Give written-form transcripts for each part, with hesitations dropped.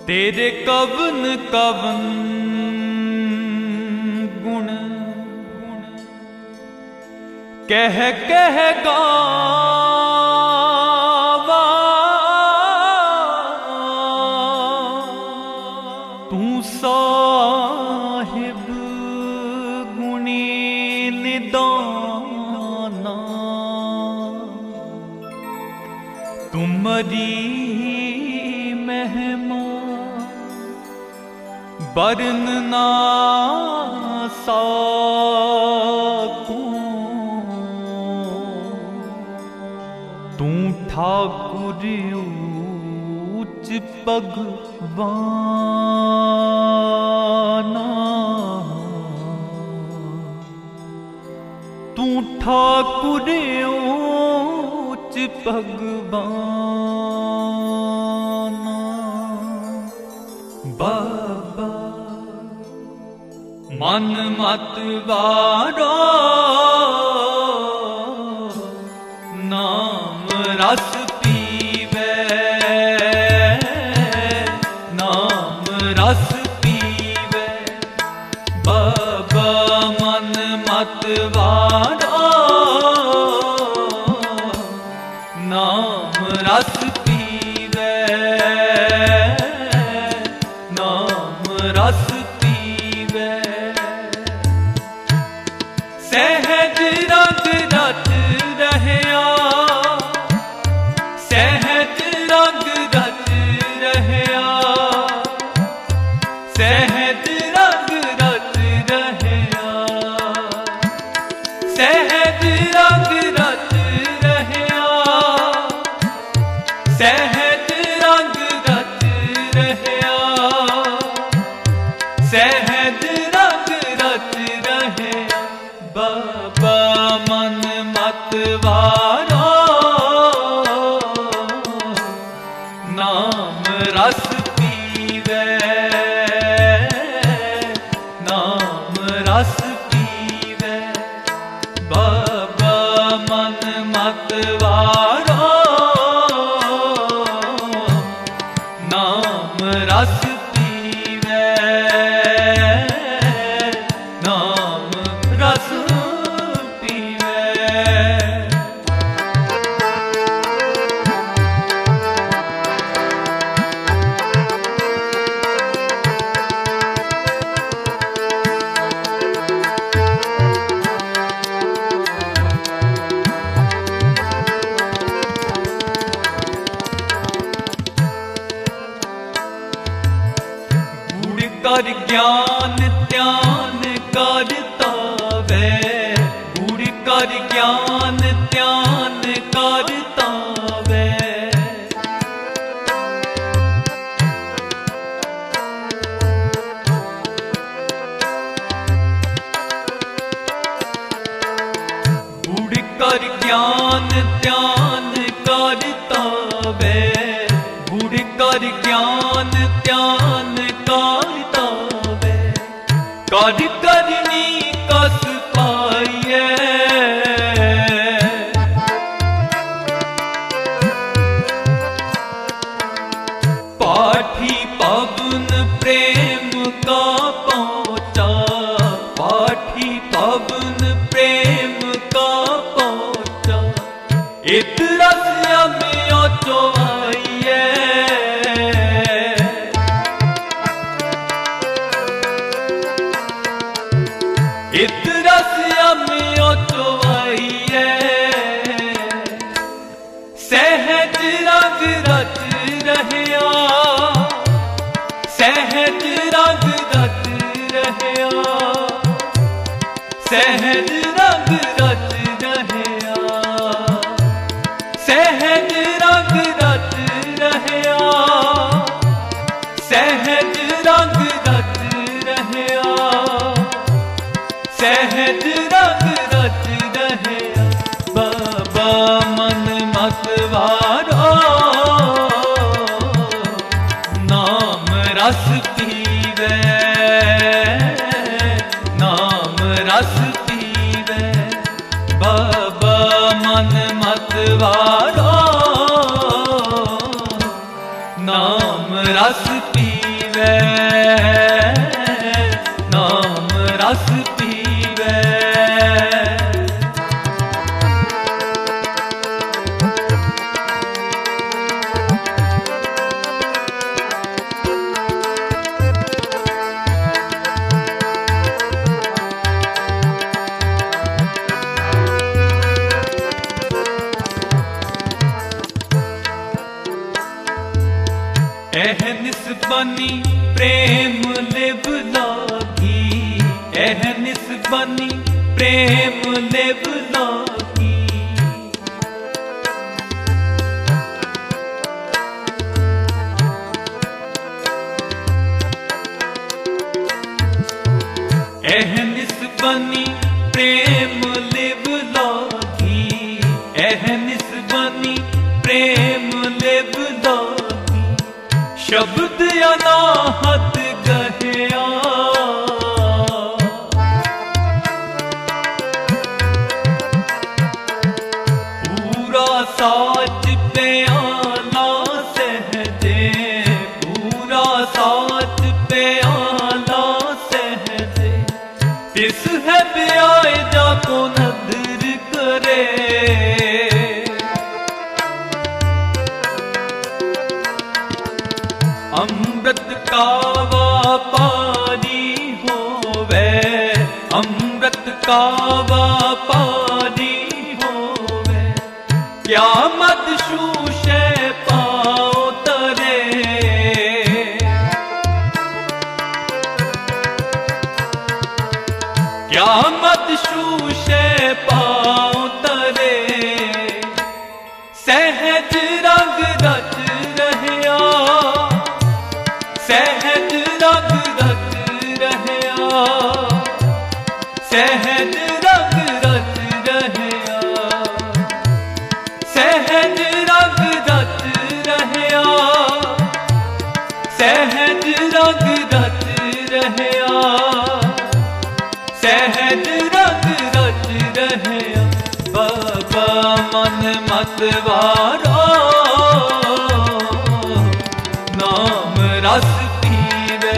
तेरे कवन कवन गुण कह कह गावा, तू साहिब गुणी निदाना, तुम्हारी महिमा बरन ना साकूं, तू ठाकुर ऊच भगवाना, तू ठाकुर ऊच भगवाना। बाबा मन मत वारो नाम रस पीवे, नाम रस पीवे। बाबा मन मत वारो नाम रस पीवे, नाम रस पीवे। सहज रंग रच रहया, सहज रंग रच रहया, सहज रंग रच रहया, सहज रंग रच रहया, सहज रंग रच रहया, सहज रंग रच रहया। बाबा मन मत वारो नाम रस पीवे, नाम रस पीवे। बाबा मन मत वारो नाम रस पीवे, नाम रस पीवे। गुड़ कर ज्ञान ध्यान करता वे, गुड़ कर ज्ञान ध्यान करता वे। गुड़ कर ज्ञान ध्यान करता वे, गुड़ कर ज्ञान ध्यान करता वे। कर करनी कस पाइए, पाठी पवन प्रेम का पहुँचा, पाठी पवन प्रेम का पहुँचा। इत रसिया में चोआइए, इत रसिया में चोआइए। सहज रंग रच रहया, सहज रंग रच रहया, सहज रंग रच रहया, सहज रंग रच रहया, सहज रंग रच रहया, सहज रंग रच रहया। बाबा मन मत वारो नाम रस पीवे, नाम रस पीवे। बाबा मन मत वारो नाम रस पी पीवे, नाम रस पीवे। एह निस्बनी प्रेम लिव लागी, एह निस्बनी प्रेम लिव लागी। एह निस्बनी प्रेम लिव लागी, एह निस्बनी प्रेम लिव लागी। शब्द अनाहत गहया, पूरा साच प्याला सहजे, पूरा साच प्याला सहजे। तिस है ब्याह जाको नदर करे, अमृत कावा पानी होवे, अमृत कावा पानी होवे। क्या मत शूशे पाओ तरे, क्या मत शूशे पाओ तरे। सहज रंग रच रहया, सहज रंग रच रहया, सहज रंग रच रहया, सहज रंग रच रहया, सहज रंग रच रहया, सहज रंग रच रहया। बाबा मन मतवारा नाम रस पीवे,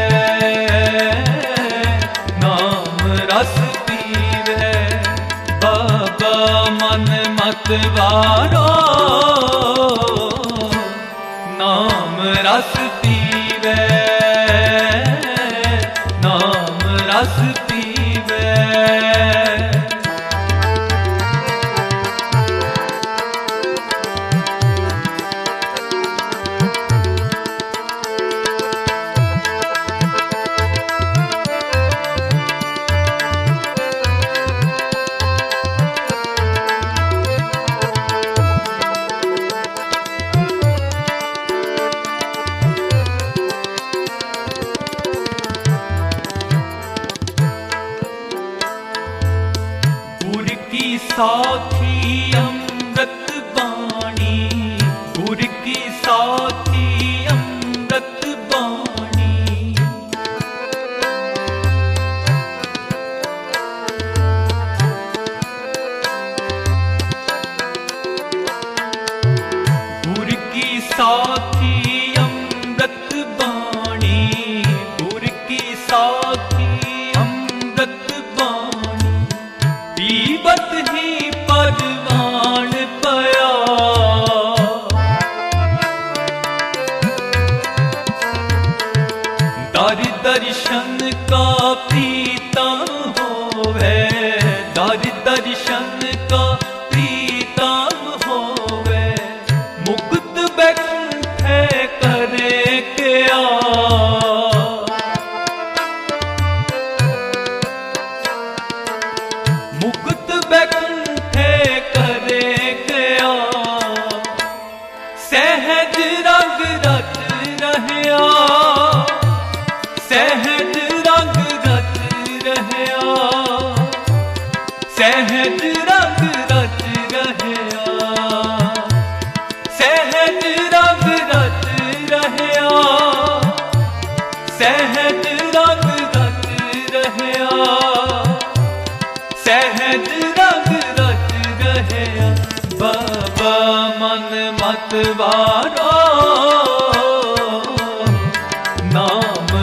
नाम रस पीवे। बाबा मन मतवारा नाम रस पीवे, नाम रस पीवे। गुर की साखी अमृत बाणी, गुर की साखी अमृत बाणी। गुर की साखी अमृत बाणी, गुर की साखी अमृत बाणी। पीबत ही परवान पया, दर दर्शन का प्रीतम होवे, दर दर्शन का प्रीतम होवे। मुक्त बैठे करे क्या, मुक्त बैठे करे गया। सहज रंग रच रहया, सहज रंग रच रहया, सहज रंग रच रहया, सहज रंग रच रहया, सहज रंग रच रहया, सहज रंग रच रहया। बाबा मन मतवारा नाम